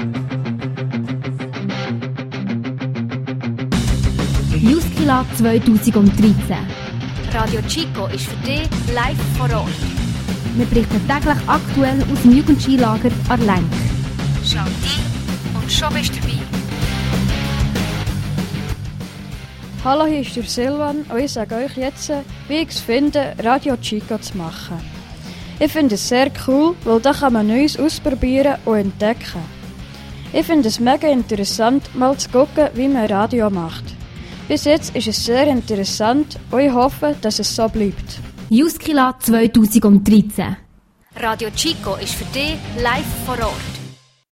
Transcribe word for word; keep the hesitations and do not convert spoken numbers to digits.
Juskila zwanzig dreizehn. Radio Chico ist für dich live vor Ort. Wir berichten täglich aktuell aus dem Jugendskilager Arlenk. Schau rein und schon bist du dabei. Hallo, hier ist der Silvan und ich sage euch jetzt, wie ich es finde, Radio Chico zu machen. Ich finde es sehr cool, weil da kann man Neues ausprobieren und entdecken. Ich finde es mega interessant, mal zu gucken, wie man Radio macht. Bis jetzt ist es sehr interessant und ich hoffe, dass es so bleibt. Juskila zwanzig dreizehn. Radio Chico ist für dich live vor Ort.